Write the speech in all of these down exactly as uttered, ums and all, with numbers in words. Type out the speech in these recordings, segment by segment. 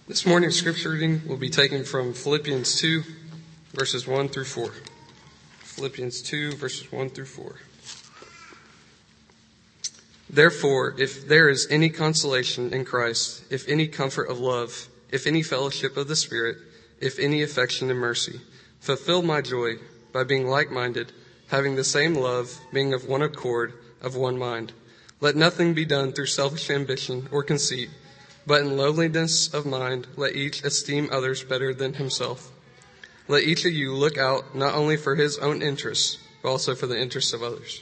This morning's scripture reading will be taken from Philippians two, verses one through four. Philippians two, verses one through four. Therefore, if there is any consolation in Christ, if any comfort of love, if any fellowship of the Spirit, if any affection and mercy, fulfill my joy by being like-minded, having the same love, being of one accord, of one mind. Let nothing be done through selfish ambition or conceit, but in lowliness of mind, let each esteem others better than himself. Let each of you look out not only for his own interests, but also for the interests of others.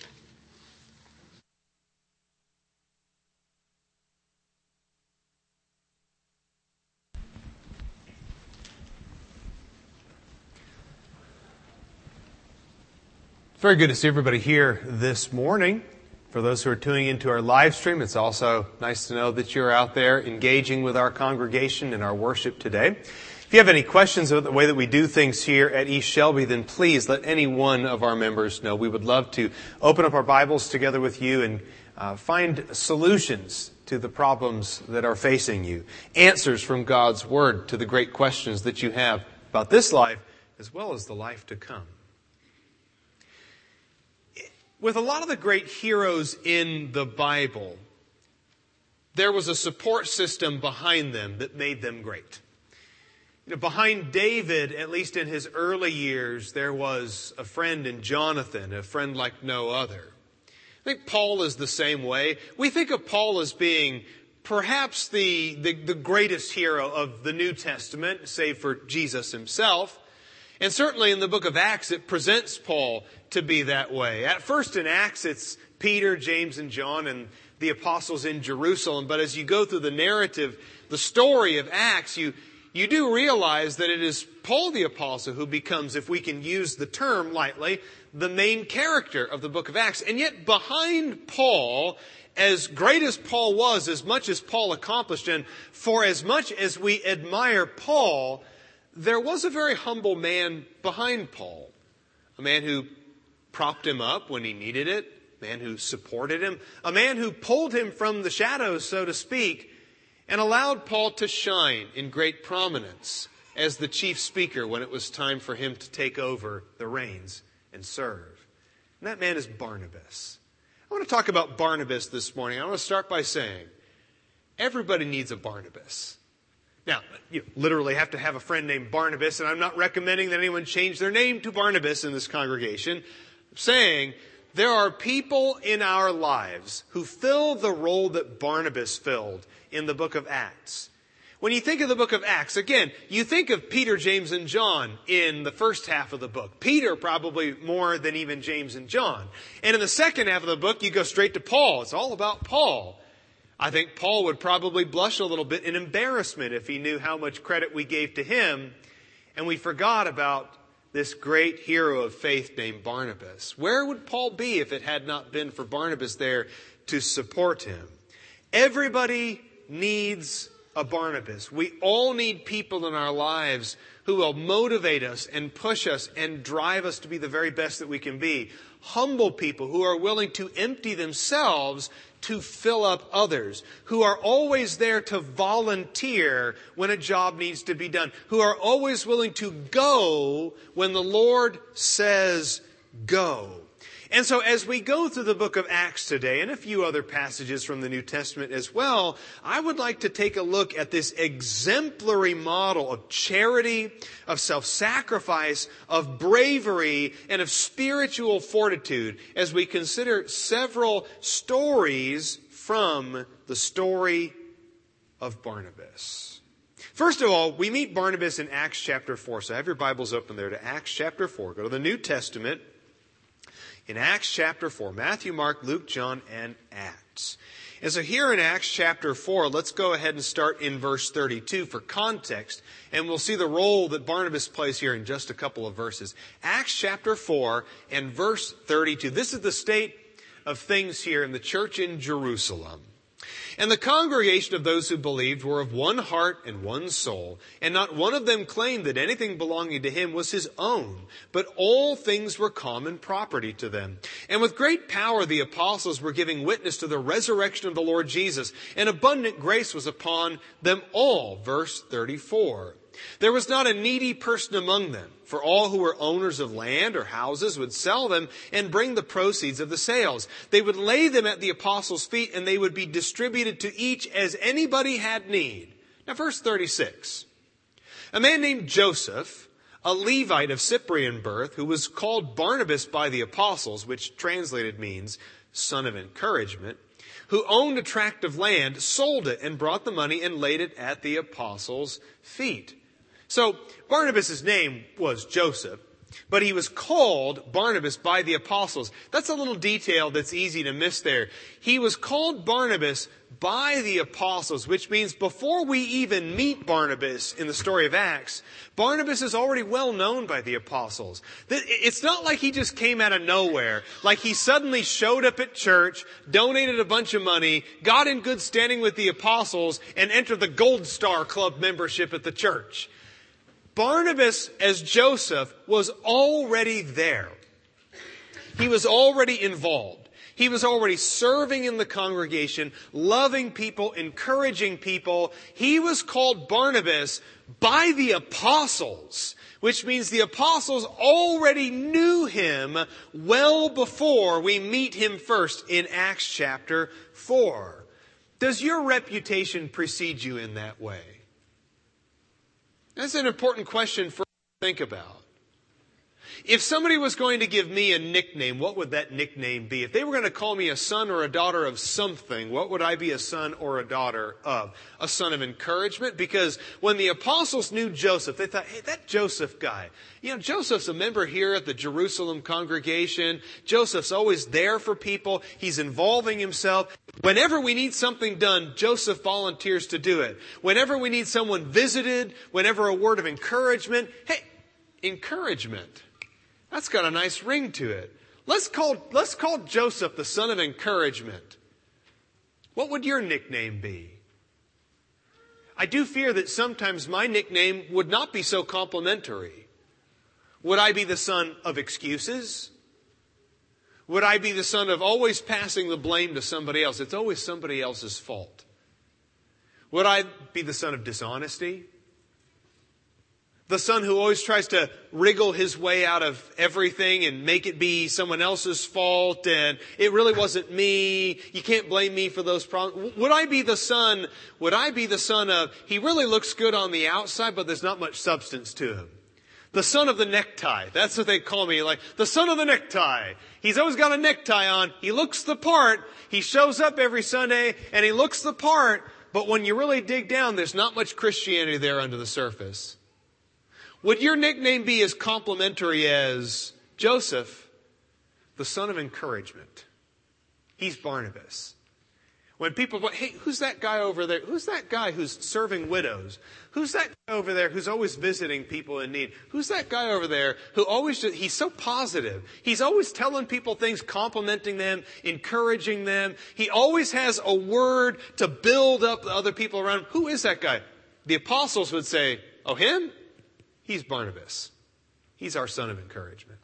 It's very good to see everybody here this morning. For those who are tuning into our live stream, it's also nice to know that you're out there engaging with our congregation in our worship today. If you have any questions about the way that we do things here at East Shelby, then please let any one of our members know. We would love to open up our Bibles together with you and uh, find solutions to the problems that are facing you. Answers from God's Word to the great questions that you have about this life as well as the life to come. With a lot of the great heroes in the Bible, there was a support system behind them that made them great. You know, behind David, at least in his early years, there was a friend in Jonathan, a friend like no other. I think Paul is the same way. We think of Paul as being perhaps the, the, the greatest hero of the New Testament, save for Jesus himself. And certainly in the book of Acts, it presents Paul to be that way. At first in Acts, it's Peter, James, and John, and the apostles in Jerusalem. But as you go through the narrative, the story of Acts, you, you do realize that it is Paul the apostle who becomes, if we can use the term lightly, the main character of the book of Acts. And yet behind Paul, as great as Paul was, as much as Paul accomplished, and for as much as we admire Paul, there was a very humble man behind Paul. A man who propped him up when he needed it. A man who supported him. A man who pulled him from the shadows, so to speak, and allowed Paul to shine in great prominence as the chief speaker when it was time for him to take over the reins and serve. And that man is Barnabas. I want to talk about Barnabas this morning. I want to start by saying, everybody needs a Barnabas. Now, you literally have to have a friend named Barnabas, and I'm not recommending that anyone change their name to Barnabas in this congregation. I'm saying there are people in our lives who fill the role that Barnabas filled in the book of Acts. When you think of the book of Acts, again, you think of Peter, James, and John in the first half of the book. Peter probably more than even James and John. And in the second half of the book, you go straight to Paul. It's all about Paul. I think Paul would probably blush a little bit in embarrassment if he knew how much credit we gave to him and we forgot about this great hero of faith named Barnabas. Where would Paul be if it had not been for Barnabas there to support him? Everybody needs a Barnabas. We all need people in our lives who will motivate us and push us and drive us to be the very best that we can be. Humble people who are willing to empty themselves to fill up others, who are always there to volunteer when a job needs to be done, who are always willing to go when the Lord says go. And so as we go through the book of Acts today and a few other passages from the New Testament as well, I would like to take a look at this exemplary model of charity, of self-sacrifice, of bravery, and of spiritual fortitude as we consider several stories from the story of Barnabas. First of all, we meet Barnabas in Acts chapter four. So have your Bibles open there to Acts chapter four. Go to the New Testament. In Acts chapter four, Matthew, Mark, Luke, John, and Acts. And so here in Acts chapter four, let's go ahead and start in verse thirty-two for context, and we'll see the role that Barnabas plays here in just a couple of verses. Acts chapter four and verse thirty-two. This is the state of things here in the church in Jerusalem. And the congregation of those who believed were of one heart and one soul, and not one of them claimed that anything belonging to him was his own, but all things were common property to them. And with great power the apostles were giving witness to the resurrection of the Lord Jesus, and abundant grace was upon them all. Verse thirty-four. There was not a needy person among them, for all who were owners of land or houses would sell them and bring the proceeds of the sales. They would lay them at the apostles' feet, and they would be distributed to each as anybody had need. Now, verse thirty-six. A man named Joseph, a Levite of Cyprian birth, who was called Barnabas by the apostles, which translated means son of encouragement, who owned a tract of land, sold it and brought the money and laid it at the apostles' feet. So Barnabas' name was Joseph, but he was called Barnabas by the apostles. That's a little detail that's easy to miss there. He was called Barnabas by the apostles, which means before we even meet Barnabas in the story of Acts, Barnabas is already well known by the apostles. It's not like he just came out of nowhere, like he suddenly showed up at church, donated a bunch of money, got in good standing with the apostles, and entered the Gold Star Club membership at the church. Barnabas, as Joseph, was already there. He was already involved. He was already serving in the congregation, loving people, encouraging people. He was called Barnabas by the apostles, which means the apostles already knew him well before we meet him first in Acts chapter four. Does your reputation precede you in that way? That's an important question for us to think about. If somebody was going to give me a nickname, what would that nickname be? If they were going to call me a son or a daughter of something, what would I be a son or a daughter of? A son of encouragement? Because when the apostles knew Joseph, they thought, hey, that Joseph guy, you know, Joseph's a member here at the Jerusalem congregation. Joseph's always there for people. He's involving himself. Whenever we need something done, Joseph volunteers to do it. Whenever we need someone visited, whenever a word of encouragement, hey, encouragement. That's got a nice ring to it. Let's call, let's call Joseph the son of encouragement. What would your nickname be? I do fear that sometimes my nickname would not be so complimentary. Would I be the son of excuses? Would I be the son of always passing the blame to somebody else? It's always somebody else's fault. Would I be the son of dishonesty? The son who always tries to wriggle his way out of everything and make it be someone else's fault, and it really wasn't me. You can't blame me for those problems. Would I be the son, would I be the son of, he really looks good on the outside, but there's not much substance to him? The son of the necktie. That's what they call me. Like, the son of the necktie. He's always got a necktie on. He looks the part. He shows up every Sunday and he looks the part. But when you really dig down, there's not much Christianity there under the surface. Would your nickname be as complimentary as Joseph, the son of encouragement? He's Barnabas. When people go, hey, who's that guy over there? Who's that guy who's serving widows? Who's that guy over there who's always visiting people in need? Who's that guy over there who always, he's so positive. He's always telling people things, complimenting them, encouraging them. He always has a word to build up the other people around him. Who is that guy? The apostles would say, oh, him? He's Barnabas. He's our son of encouragement.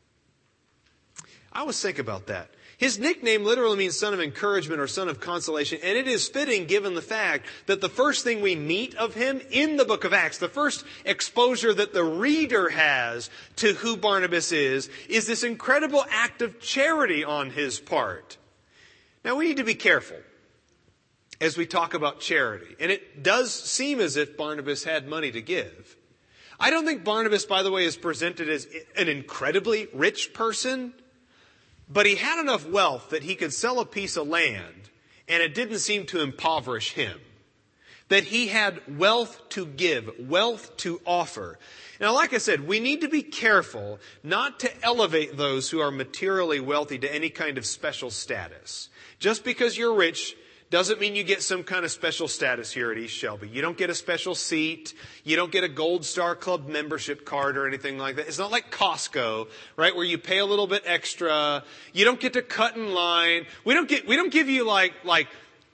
I always think about that. His nickname literally means son of encouragement or son of consolation, and it is fitting given the fact that the first thing we meet of him in the book of Acts, the first exposure that the reader has to who Barnabas is, is this incredible act of charity on his part. Now we need to be careful as we talk about charity, and it does seem as if Barnabas had money to give. I don't think Barnabas, by the way, is presented as an incredibly rich person, but he had enough wealth that he could sell a piece of land and it didn't seem to impoverish him. That he had wealth to give, wealth to offer. Now, like I said, we need to be careful not to elevate those who are materially wealthy to any kind of special status. Just because you're rich doesn't mean you get some kind of special status here at East Shelby. You don't get a special seat. You don't get a Gold Star Club membership card or anything like that. It's not like Costco, right, where you pay a little bit extra. You don't get to cut in line. We don't get, we don't give you like, like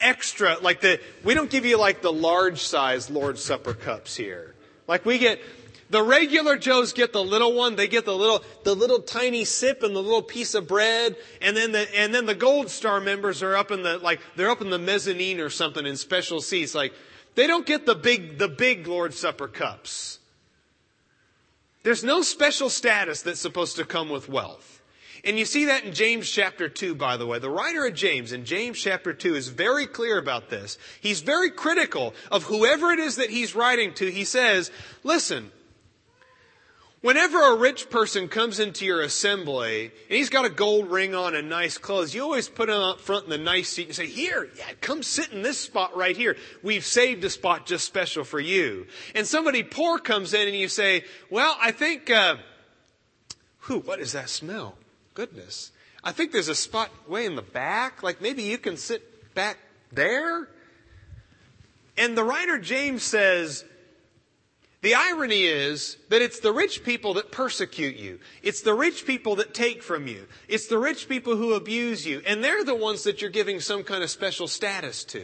extra, like the, we don't give you like the large size Lord's Supper cups here. Like we get, the regular Joes get the little one, they get the little, the little tiny sip and the little piece of bread, and then the, and then the Gold Star members are up in the, like, they're up in the mezzanine or something in special seats. Like, they don't get the big, the big Lord's Supper cups. There's no special status that's supposed to come with wealth. And you see that in James chapter two, by the way. The writer of James in James chapter two is very clear about this. He's very critical of whoever it is that he's writing to. He says, listen, whenever a rich person comes into your assembly and he's got a gold ring on and nice clothes, you always put him up front in the nice seat and say, here, yeah, come sit in this spot right here. We've saved a spot just special for you. And somebody poor comes in and you say, well, I think, uh, whew, what is that smell? Goodness. I think there's a spot way in the back. Like maybe you can sit back there. And the writer James says, the irony is that it's the rich people that persecute you. It's the rich people that take from you. It's the rich people who abuse you. And they're the ones that you're giving some kind of special status to.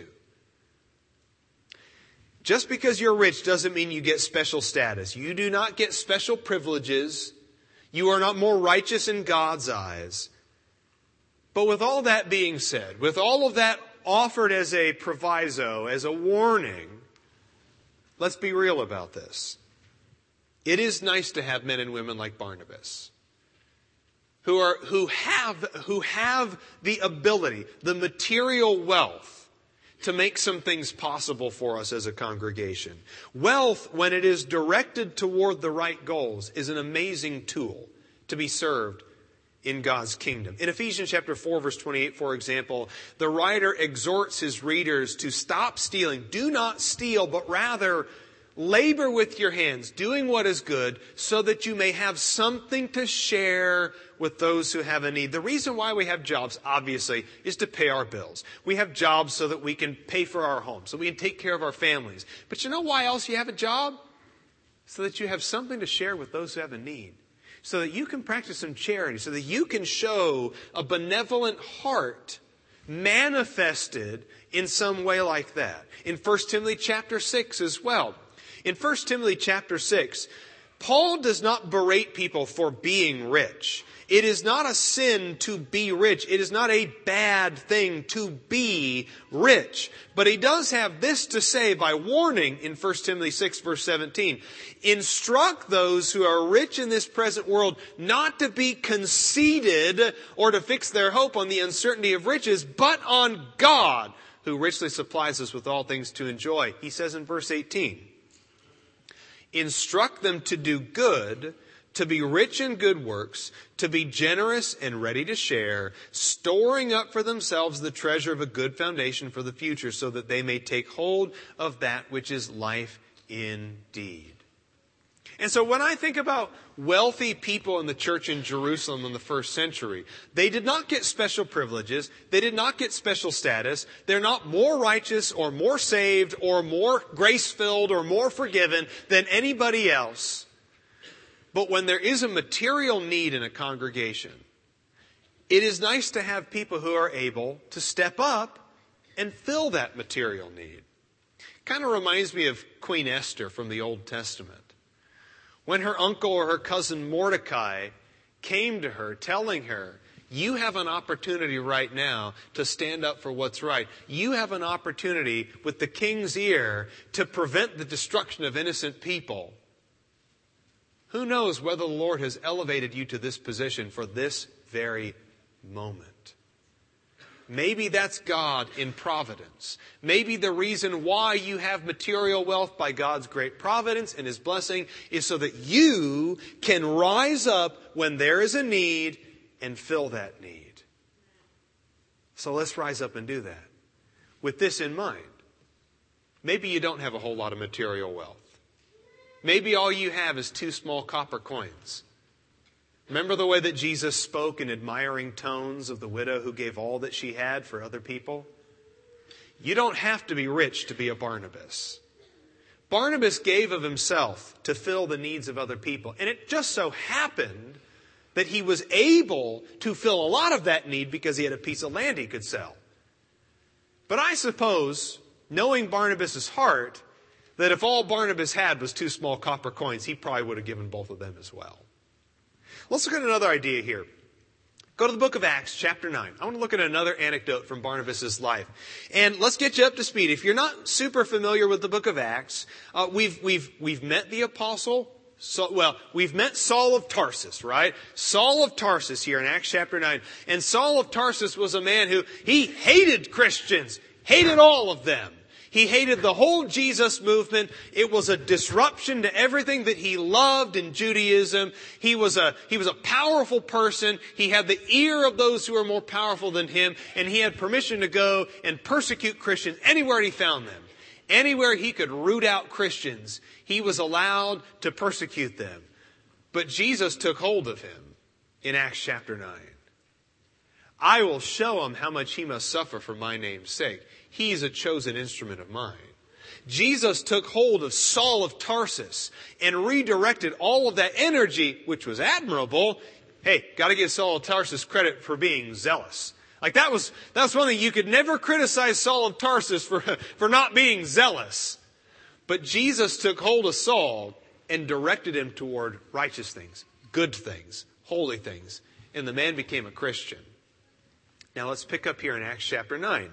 Just because you're rich doesn't mean you get special status. You do not get special privileges. You are not more righteous in God's eyes. But with all that being said, with all of that offered as a proviso, as a warning, let's be real about this. It is nice to have men and women like Barnabas who are who have who have the ability, the material wealth to make some things possible for us as a congregation. Wealth, when it is directed toward the right goals, is an amazing tool to be served in God's kingdom. In Ephesians chapter four, verse twenty-eight, for example, the writer exhorts his readers to stop stealing. Do not steal, but rather labor with your hands, doing what is good, so that you may have something to share with those who have a need. The reason why we have jobs, obviously, is to pay our bills. We have jobs so that we can pay for our homes, so we can take care of our families. But you know why else you have a job? So that you have something to share with those who have a need. So that you can practice some charity, so that you can show a benevolent heart manifested in some way like that. In First Timothy chapter six as well. In First Timothy chapter six, Paul does not berate people for being rich. It is not a sin to be rich. It is not a bad thing to be rich. But he does have this to say by warning in First Timothy six verse seventeen. Instruct those who are rich in this present world not to be conceited or to fix their hope on the uncertainty of riches, but on God, who richly supplies us with all things to enjoy. He says in verse eighteen, instruct them to do good, to be rich in good works, to be generous and ready to share, storing up for themselves the treasure of a good foundation for the future, so that they may take hold of that which is life indeed. And so when I think about wealthy people in the church in Jerusalem in the first century, they did not get special privileges. They did not get special status. They're not more righteous or more saved or more grace-filled or more forgiven than anybody else. But when there is a material need in a congregation, it is nice to have people who are able to step up and fill that material need. Kind of reminds me of Queen Esther from the Old Testament. When her uncle or her cousin Mordecai came to her telling her, you have an opportunity right now to stand up for what's right. You have an opportunity with the king's ear to prevent the destruction of innocent people. Who knows whether the Lord has elevated you to this position for this very moment? Maybe that's God in providence. Maybe the reason why you have material wealth by God's great providence and His blessing is so that you can rise up when there is a need and fill that need. So let's rise up and do that. With this in mind, maybe you don't have a whole lot of material wealth. Maybe all you have is two small copper coins. Remember the way that Jesus spoke in admiring tones of the widow who gave all that she had for other people? You don't have to be rich to be a Barnabas. Barnabas gave of himself to fill the needs of other people. And it just so happened that he was able to fill a lot of that need because he had a piece of land he could sell. But I suppose, knowing Barnabas' heart, that if all Barnabas had was two small copper coins, he probably would have given both of them as well. Let's look at another idea here. Go to the book of Acts, chapter nine. I want to look at another anecdote from Barnabas' life. And let's get you up to speed. If you're not super familiar with the book of Acts, uh, we've, we've, we've met the apostle. So, well, we've met Saul of Tarsus, right? Saul of Tarsus here in Acts chapter nine. And Saul of Tarsus was a man who, he hated Christians, hated all of them. He hated the whole Jesus movement. It was a disruption to everything that he loved in Judaism. He was a, he was a powerful person. He had the ear of those who were more powerful than him. And he had permission to go and persecute Christians anywhere he found them. Anywhere he could root out Christians, he was allowed to persecute them. But Jesus took hold of him in Acts chapter nine. I will show him how much he must suffer for my name's sake. He's a chosen instrument of mine. Jesus took hold of Saul of Tarsus and redirected all of that energy, which was admirable. Hey, got to give Saul of Tarsus credit for being zealous. Like that was, that was one thing. You could never criticize Saul of Tarsus for, for not being zealous. But Jesus took hold of Saul and directed him toward righteous things, good things, holy things. And the man became a Christian. Now let's pick up here in Acts chapter nine.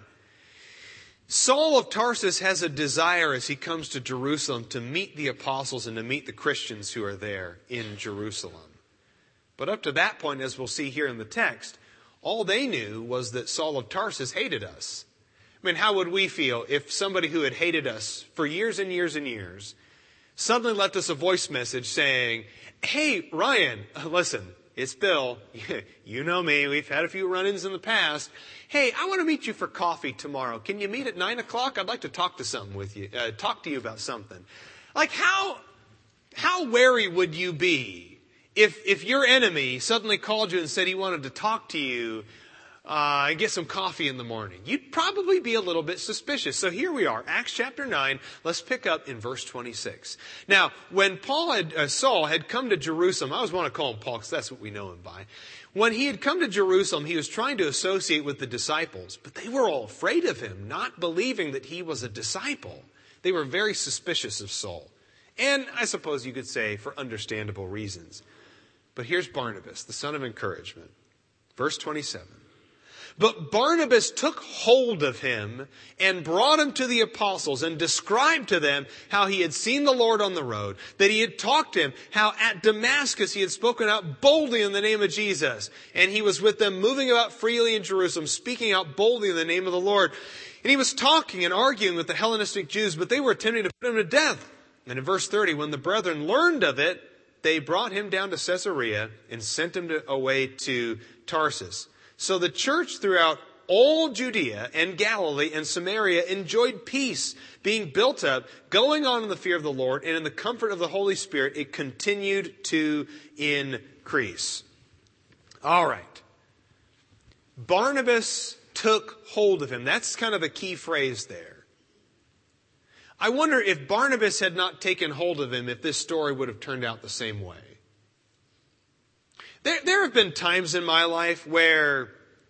Saul of Tarsus has a desire as he comes to Jerusalem to meet the apostles and to meet the Christians who are there in Jerusalem. But up to that point, as we'll see here in the text, all they knew was that Saul of Tarsus hated us. I mean, how would we feel if somebody who had hated us for years and years and years suddenly left us a voice message saying, hey, Ryan, listen, it's Bill. You know me. We've had a few run-ins in the past. Hey, I want to meet you for coffee tomorrow. Can you meet at nine o'clock? I'd like to talk to something with you, uh, talk to you about something. Like how, how wary would you be if, if your enemy suddenly called you and said he wanted to talk to you uh, and get some coffee in the morning? You'd probably be a little bit suspicious. So here we are, Acts chapter nine. Let's pick up in verse twenty-six. Now, when Paul had, uh, Saul had come to Jerusalem, I always want to call him Paul because that's what we know him by. When he had come to Jerusalem, he was trying to associate with the disciples, but they were all afraid of him, not believing that he was a disciple. They were very suspicious of Saul. And I suppose you could say for understandable reasons. But here's Barnabas, the son of encouragement. Verse twenty-seven. But Barnabas took hold of him and brought him to the apostles and described to them how he had seen the Lord on the road, that he had talked to him, how at Damascus he had spoken out boldly in the name of Jesus. And he was with them moving about freely in Jerusalem, speaking out boldly in the name of the Lord. And he was talking and arguing with the Hellenistic Jews, but they were attempting to put him to death. And in verse thirty, when the brethren learned of it, they brought him down to Caesarea and sent him to, away to Tarsus. So the church throughout all Judea and Galilee and Samaria enjoyed peace, being built up, going on in the fear of the Lord, and in the comfort of the Holy Spirit, it continued to increase. All right. Barnabas took hold of him. That's kind of a key phrase there. I wonder if Barnabas had not taken hold of him, if this story would have turned out the same way. There, there have been times in my life where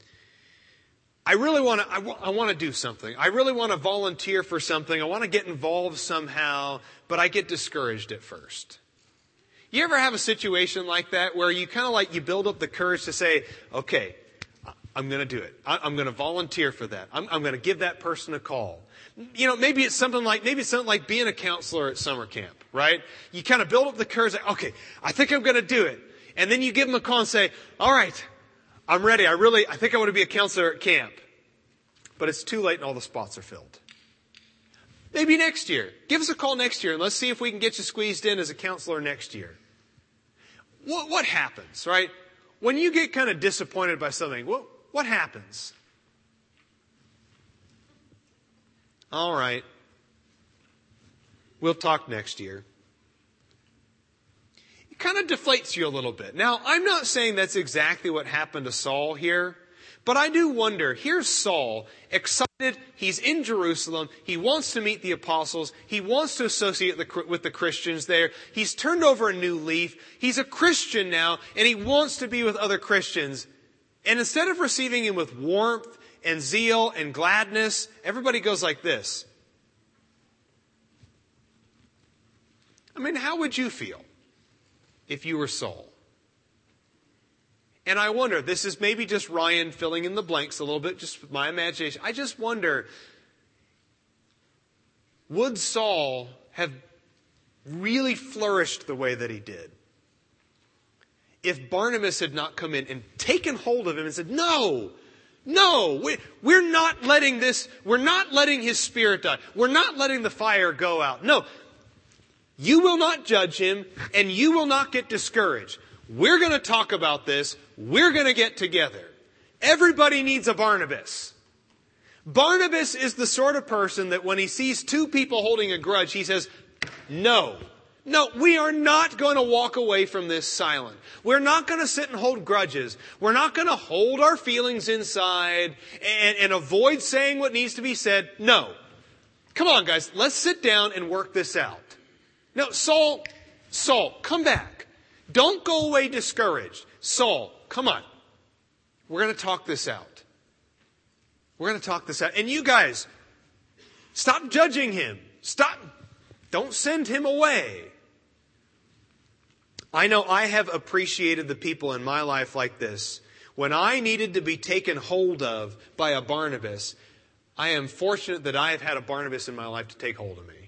I really want to, I, w- I want to do something. I really want to volunteer for something. I want to get involved somehow, but I get discouraged at first. You ever have a situation like that where you kind of like, you build up the courage to say, okay, I'm going to do it. I, I'm going to volunteer for that. I'm, I'm going to give that person a call. You know, maybe it's something like, maybe it's something like being a counselor at summer camp, right? You kind of build up the courage, like, okay, I think I'm going to do it. And then you give them a call and say, all right, I'm ready. I really, I think I want to be a counselor at camp. But it's too late and all the spots are filled. Maybe next year. Give us a call next year and let's see if we can get you squeezed in as a counselor next year. What, what happens, right? When you get kind of disappointed by something, what, what happens? All right. We'll talk next year. It kind of deflates you a little bit. Now, I'm not saying that's exactly what happened to Saul here, but I do wonder, here's Saul, excited, he's in Jerusalem, he wants to meet the apostles, he wants to associate the, with the Christians there, he's turned over a new leaf, he's a Christian now, and he wants to be with other Christians. And instead of receiving him with warmth and zeal and gladness. Everybody goes like this. I mean, how would you feel if you were Saul? And I wonder, this is maybe just Ryan filling in the blanks a little bit, just my imagination. I just wonder, would Saul have really flourished the way that he did if Barnabas had not come in and taken hold of him and said, no, no, we, we're not letting this, we're not letting his spirit die. We're not letting the fire go out. No, you will not judge him and you will not get discouraged. We're going to talk about this. We're going to get together. Everybody needs a Barnabas. Barnabas is the sort of person that when he sees two people holding a grudge, he says, no, no, we are not going to walk away from this silent. We're not going to sit and hold grudges. We're not going to hold our feelings inside and, and avoid saying what needs to be said. No. Come on, guys, let's sit down and work this out. No, Saul, Saul, come back. Don't go away discouraged. Saul, come on. We're going to talk this out. We're going to talk this out. And you guys, stop judging him. Stop. Don't send him away. I know I have appreciated the people in my life like this. When I needed to be taken hold of by a Barnabas, I am fortunate that I have had a Barnabas in my life to take hold of me.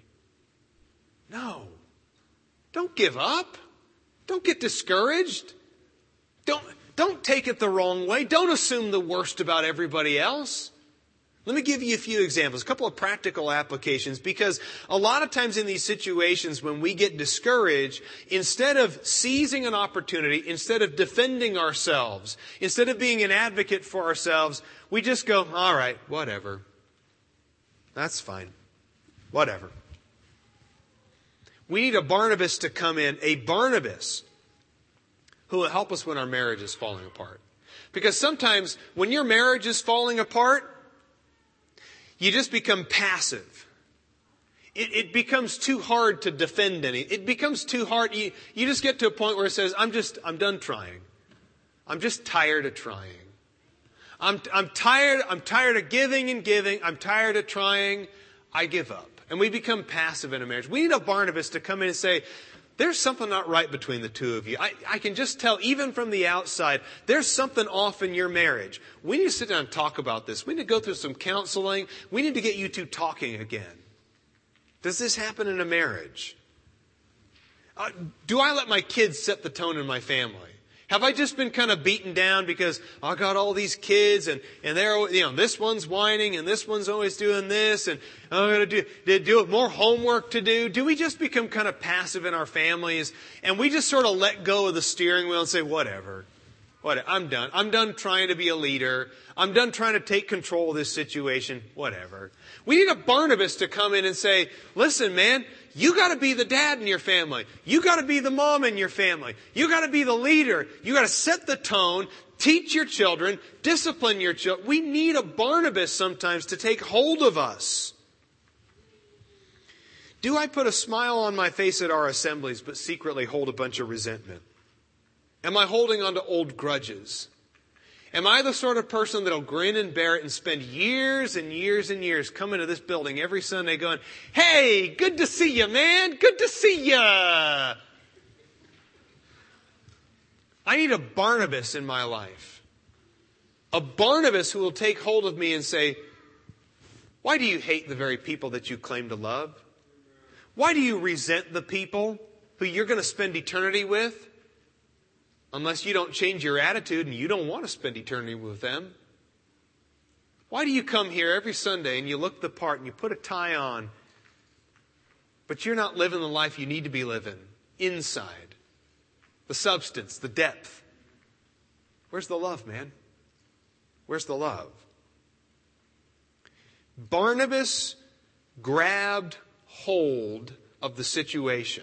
No. Don't give up. Don't get discouraged. Don't, don't take it the wrong way. Don't assume the worst about everybody else. Let me give you a few examples, a couple of practical applications, because a lot of times in these situations when we get discouraged, instead of seizing an opportunity, instead of defending ourselves, instead of being an advocate for ourselves, we just go, all right, whatever. That's fine. Whatever. We need a Barnabas to come in, a Barnabas who will help us when our marriage is falling apart. Because sometimes when your marriage is falling apart, you just become passive. It, it becomes too hard to defend any. It becomes too hard. You, you just get to a point where it says, I'm just, I'm done trying. I'm just tired of trying. I'm, I'm tired, I'm tired of giving and giving. I'm tired of trying. I give up. And we become passive in a marriage. We need a Barnabas to come in and say, there's something not right between the two of you. I, I can just tell, even from the outside, there's something off in your marriage. We need to sit down and talk about this. We need to go through some counseling. We need to get you two talking again. Does this happen in a marriage? Uh, do I let my kids set the tone in my family? Have I just been kind of beaten down because I got all these kids and, and they're, you know, this one's whining and this one's always doing this and I'm going to do, do more homework to do? Do we just become kind of passive in our families and we just sort of let go of the steering wheel and say, whatever, whatever, I'm done. I'm done trying to be a leader. I'm done trying to take control of this situation, whatever. We need a Barnabas to come in and say, listen, man, you got to be the dad in your family. You got to be the mom in your family. You got to be the leader. You got to set the tone, teach your children, discipline your children. We need a Barnabas sometimes to take hold of us. Do I put a smile on my face at our assemblies but secretly hold a bunch of resentment? Am I holding on to old grudges? Am I the sort of person that'll grin and bear it and spend years and years and years coming to this building every Sunday going, hey, good to see you, man. Good to see you. I need a Barnabas in my life. A Barnabas who will take hold of me and say, why do you hate the very people that you claim to love? Why do you resent the people who you're going to spend eternity with? Unless you don't change your attitude and you don't want to spend eternity with them. Why do you come here every Sunday and you look the part and you put a tie on, but you're not living the life you need to be living inside? The substance, the depth. Where's the love, man? Where's the love? Barnabas grabbed hold of the situation.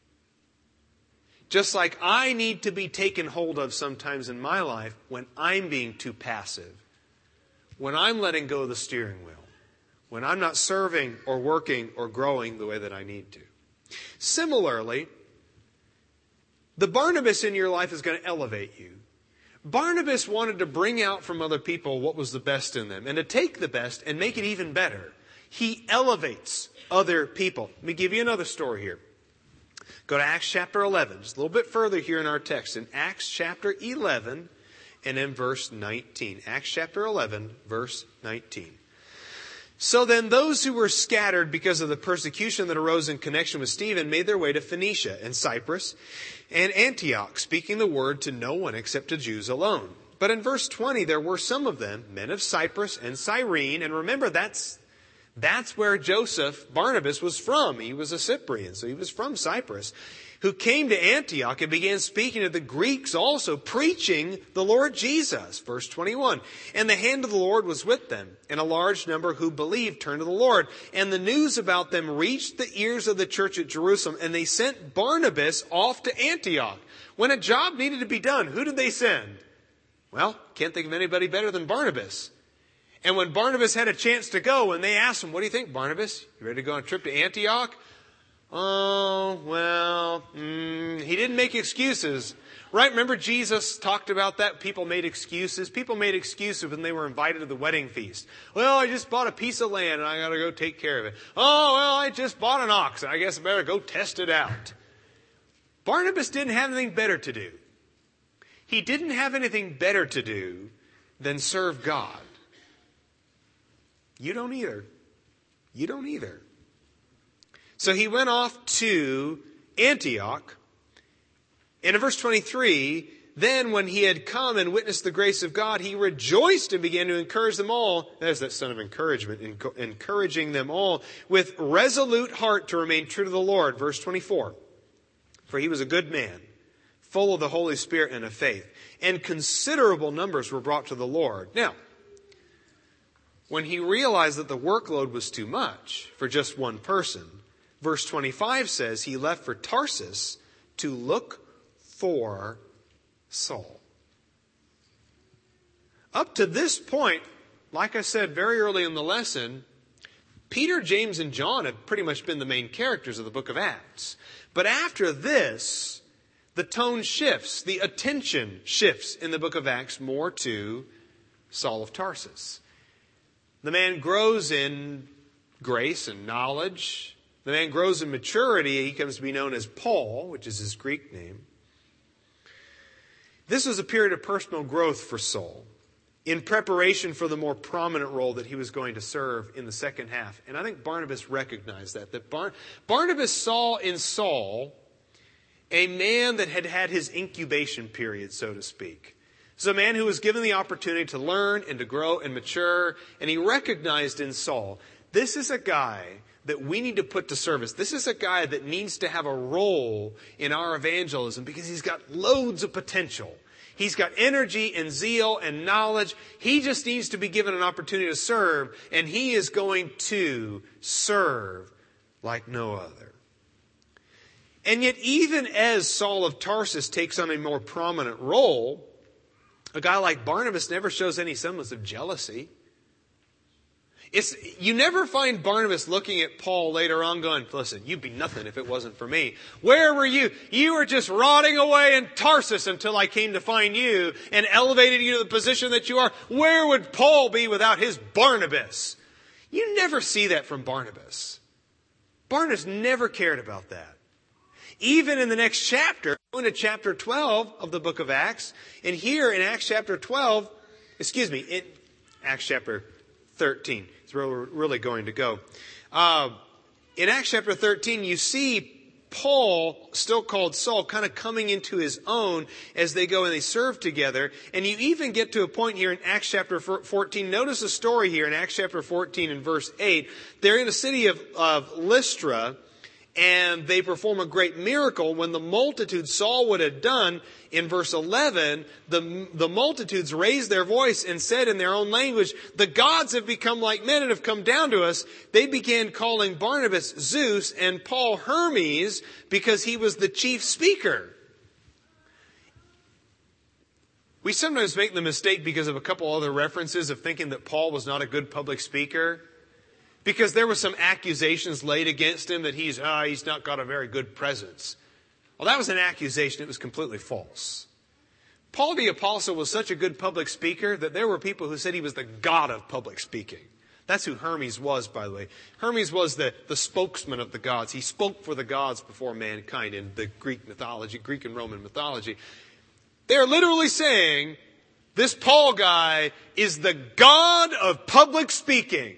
Just like I need to be taken hold of sometimes in my life when I'm being too passive, when I'm letting go of the steering wheel, when I'm not serving or working or growing the way that I need to. Similarly, the Barnabas in your life is going to elevate you. Barnabas wanted to bring out from other people what was the best in them and to take the best and make it even better. He elevates other people. Let me give you another story here. Go to Acts chapter eleven, just a little bit further here in our text. In Acts chapter eleven and in verse nineteen. Acts chapter eleven, verse nineteen. So then those who were scattered because of the persecution that arose in connection with Stephen made their way to Phoenicia and Cyprus and Antioch, speaking the word to no one except to Jews alone. But in verse twenty, there were some of them, men of Cyprus and Cyrene. And remember, that's That's where Joseph, Barnabas, was from. He was a Cyprian, so he was from Cyprus, who came to Antioch and began speaking to the Greeks also, preaching the Lord Jesus. Verse twenty-one, and the hand of the Lord was with them, and a large number who believed turned to the Lord. And the news about them reached the ears of the church at Jerusalem, and they sent Barnabas off to Antioch. When a job needed to be done, who did they send? Well, can't think of anybody better than Barnabas. And when Barnabas had a chance to go, and they asked him, what do you think, Barnabas? You ready to go on a trip to Antioch? Oh, well, mm, he didn't make excuses. Right? Remember Jesus talked about that? People made excuses. People made excuses when they were invited to the wedding feast. Well, I just bought a piece of land and I got to go take care of it. Oh, well, I just bought an ox and I guess I better go test it out. Barnabas didn't have anything better to do. He didn't have anything better to do than serve God. You don't either. You don't either. So he went off to Antioch. And in verse twenty-three, then when he had come and witnessed the grace of God, he rejoiced and began to encourage them all. There's that son of encouragement, encouraging them all with resolute heart to remain true to the Lord. Verse twenty-four, for he was a good man, full of the Holy Spirit and of faith, and considerable numbers were brought to the Lord. Now, when he realized that the workload was too much for just one person, verse twenty-five says he left for Tarsus to look for Saul. Up to this point, like I said very early in the lesson, Peter, James, and John have pretty much been the main characters of the book of Acts. But after this, the tone shifts, the attention shifts in the book of Acts more to Saul of Tarsus. The man grows in grace and knowledge. The man grows in maturity. He comes to be known as Paul, which is his Greek name. This was a period of personal growth for Saul in preparation for the more prominent role that he was going to serve in the second half. And I think Barnabas recognized that. That Bar- Barnabas saw in Saul a man that had had his incubation period, so to speak. It's a man who was given the opportunity to learn and to grow and mature. And he recognized in Saul, this is a guy that we need to put to service. This is a guy that needs to have a role in our evangelism because he's got loads of potential. He's got energy and zeal and knowledge. He just needs to be given an opportunity to serve. And he is going to serve like no other. And yet, even as Saul of Tarsus takes on a more prominent role, a guy like Barnabas never shows any semblance of jealousy. It's, you never find Barnabas looking at Paul later on going, listen, you'd be nothing if it wasn't for me. Where were you? You were just rotting away in Tarsus until I came to find you and elevated you to the position that you are. Where would Paul be without his Barnabas? You never see that from Barnabas. Barnabas never cared about that. Even in the next chapter, going to chapter twelve of the book of Acts, and here in Acts chapter twelve, excuse me, in Acts chapter thirteen, it's where we're really going to go. Uh, in Acts chapter thirteen, you see Paul, still called Saul, kind of coming into his own as they go and they serve together. And you even get to a point here in Acts chapter fourteen. Notice a story here in Acts chapter fourteen and verse eight. They're in the city of, of Lystra, and they perform a great miracle when the multitude saw what had done. In verse eleven, the, the multitudes raised their voice and said in their own language, the gods have become like men and have come down to us. They began calling Barnabas Zeus and Paul Hermes because he was the chief speaker. We sometimes make the mistake because of a couple other references of thinking that Paul was not a good public speaker. Because there were some accusations laid against him that he's, ah, he's not got a very good presence. Well, that was an accusation. It was completely false. Paul the Apostle was such a good public speaker that there were people who said he was the god of public speaking. That's who Hermes was, by the way. Hermes was the, the spokesman of the gods. He spoke for the gods before mankind in the Greek mythology, Greek and Roman mythology. They're literally saying, this Paul guy is the god of public speaking.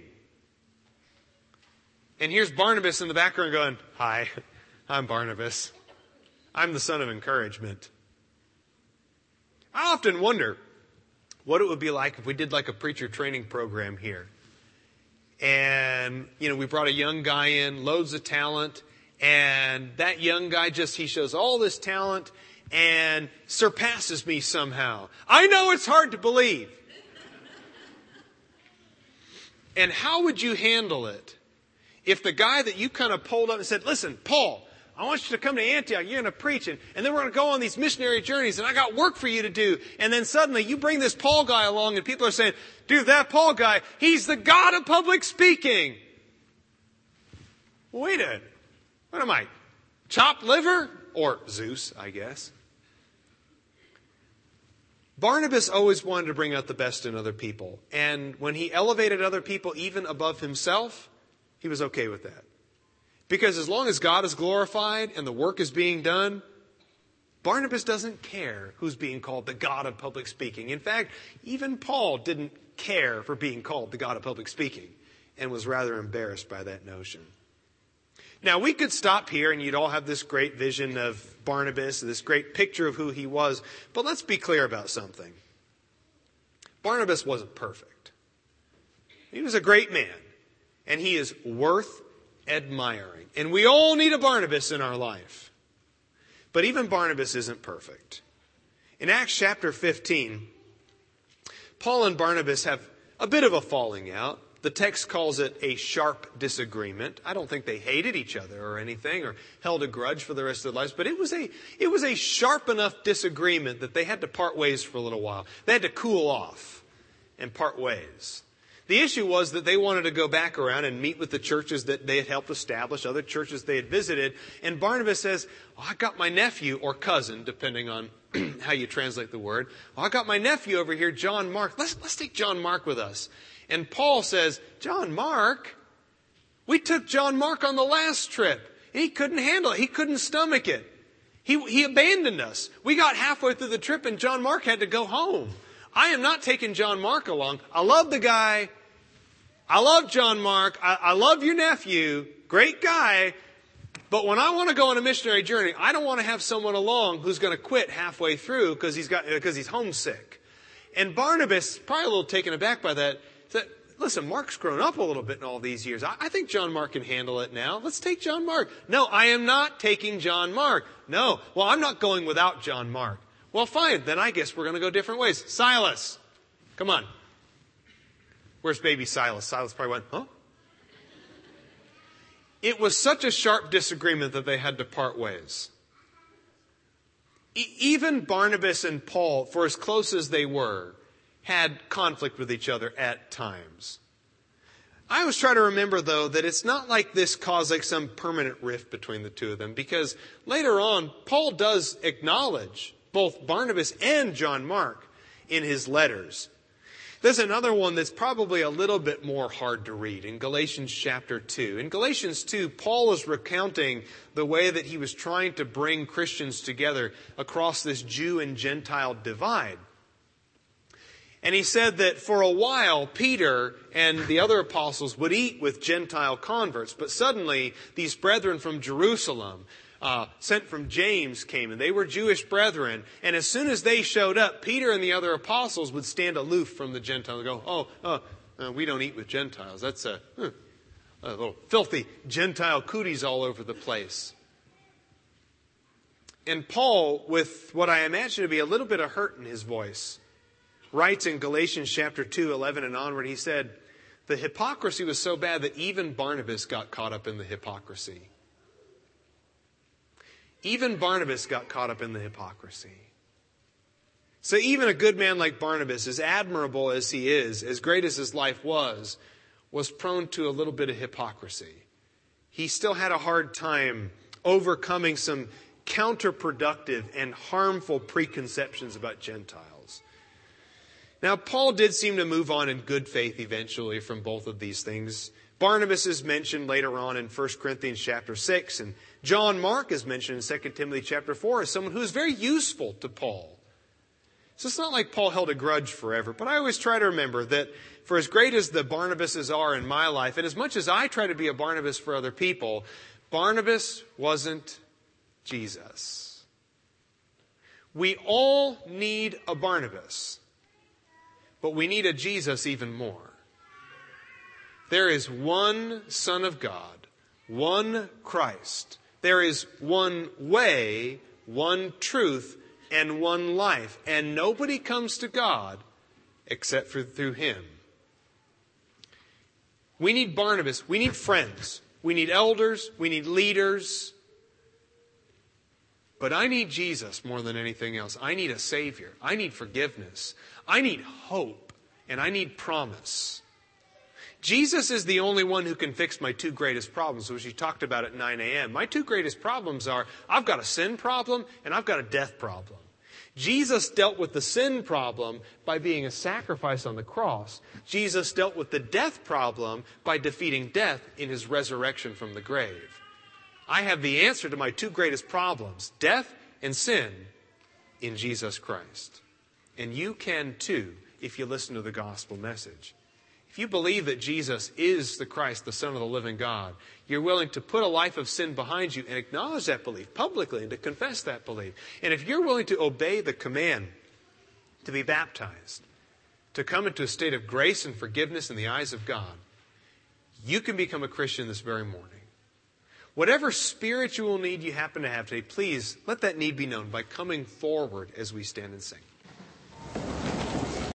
And here's Barnabas in the background going, hi, I'm Barnabas. I'm the son of encouragement. I often wonder what it would be like if we did like a preacher training program here. And, you know, we brought a young guy in, loads of talent, and that young guy just, he shows all this talent and surpasses me somehow. I know it's hard to believe. And how would you handle it if the guy that you kind of pulled up and said, listen, Paul, I want you to come to Antioch. You're going to preach, and, and then we're going to go on these missionary journeys, and I got work for you to do. And then suddenly you bring this Paul guy along, and people are saying, dude, that Paul guy, he's the god of public speaking. Wait a minute. What am I? Chopped liver? Or Zeus, I guess. Barnabas always wanted to bring out the best in other people. And when he elevated other people even above himself, he was okay with that. Because as long as God is glorified and the work is being done, Barnabas doesn't care who's being called the god of public speaking. In fact, even Paul didn't care for being called the god of public speaking and was rather embarrassed by that notion. Now, we could stop here and you'd all have this great vision of Barnabas, this great picture of who he was. But let's be clear about something. Barnabas wasn't perfect. He was a great man, and he is worth admiring. And we all need a Barnabas in our life. But even Barnabas isn't perfect. In Acts chapter fifteen, Paul and Barnabas have a bit of a falling out. The text calls it a sharp disagreement. I don't think they hated each other or anything or held a grudge for the rest of their lives, but it was a it was a sharp enough disagreement that they had to part ways for a little while. They had to cool off and part ways. The issue was that they wanted to go back around and meet with the churches that they had helped establish, other churches they had visited. And Barnabas says, oh, I got my nephew or cousin, depending on how you translate the word. Oh, I got my nephew over here, John Mark. Let's, let's take John Mark with us. And Paul says, John Mark? We took John Mark on the last trip. And he couldn't handle it. He couldn't stomach it. He, he abandoned us. We got halfway through the trip and John Mark had to go home. I am not taking John Mark along. I love the guy. I love John Mark. I, I love your nephew. Great guy. But when I want to go on a missionary journey, I don't want to have someone along who's going to quit halfway through because he's got because he's homesick. And Barnabas, probably a little taken aback by that, said, listen, Mark's grown up a little bit in all these years. I, I think John Mark can handle it now. Let's take John Mark. No, I am not taking John Mark. No. Well, I'm not going without John Mark. Well, fine. Then I guess we're going to go different ways. Silas, come on. Where's baby Silas? Silas probably went, huh? It was such a sharp disagreement that they had to part ways. E- even Barnabas and Paul, for as close as they were, had conflict with each other at times. I always try to remember, though, that it's not like this caused like some permanent rift between the two of them, because later on, Paul does acknowledge both Barnabas and John Mark in his letters. There's another one that's probably a little bit more hard to read in Galatians chapter two. In Galatians two, Paul is recounting the way that he was trying to bring Christians together across this Jew and Gentile divide. And he said that for a while, Peter and the other apostles would eat with Gentile converts. But suddenly, these brethren from Jerusalem, uh, sent from James, came. And they were Jewish brethren. And as soon as they showed up, Peter and the other apostles would stand aloof from the Gentiles and go, oh, oh uh, we don't eat with Gentiles. That's a, huh, a little filthy Gentile cooties all over the place. And Paul, with what I imagine to be a little bit of hurt in his voice, writes in Galatians chapter two, eleven and onward, he said, the hypocrisy was so bad that even Barnabas got caught up in the hypocrisy. Even Barnabas got caught up in the hypocrisy. So even a good man like Barnabas, as admirable as he is, as great as his life was, was prone to a little bit of hypocrisy. He still had a hard time overcoming some counterproductive and harmful preconceptions about Gentiles. Now, Paul did seem to move on in good faith eventually from both of these things. Barnabas is mentioned later on in First Corinthians chapter six, and John Mark is mentioned in Second Timothy chapter four as someone who is very useful to Paul. So it's not like Paul held a grudge forever, but I always try to remember that for as great as the Barnabases are in my life, and as much as I try to be a Barnabas for other people, Barnabas wasn't Jesus. We all need a Barnabas, but we need a Jesus even more. There is one Son of God, one Christ. There is one way, one truth, and one life. And nobody comes to God except for through Him. We need Barnabas. We need friends. We need elders. We need leaders. But I need Jesus more than anything else. I need a Savior. I need forgiveness. I need hope. And I need promise. Jesus is the only one who can fix my two greatest problems, which he talked about at nine a.m. My two greatest problems are, I've got a sin problem and I've got a death problem. Jesus dealt with the sin problem by being a sacrifice on the cross. Jesus dealt with the death problem by defeating death in his resurrection from the grave. I have the answer to my two greatest problems, death and sin, in Jesus Christ. And you can too, if you listen to the gospel message. If you believe that Jesus is the Christ, the Son of the living God, you're willing to put a life of sin behind you and acknowledge that belief publicly and to confess that belief. And if you're willing to obey the command to be baptized, to come into a state of grace and forgiveness in the eyes of God, you can become a Christian this very morning. Whatever spiritual need you happen to have today, please let that need be known by coming forward as we stand and sing.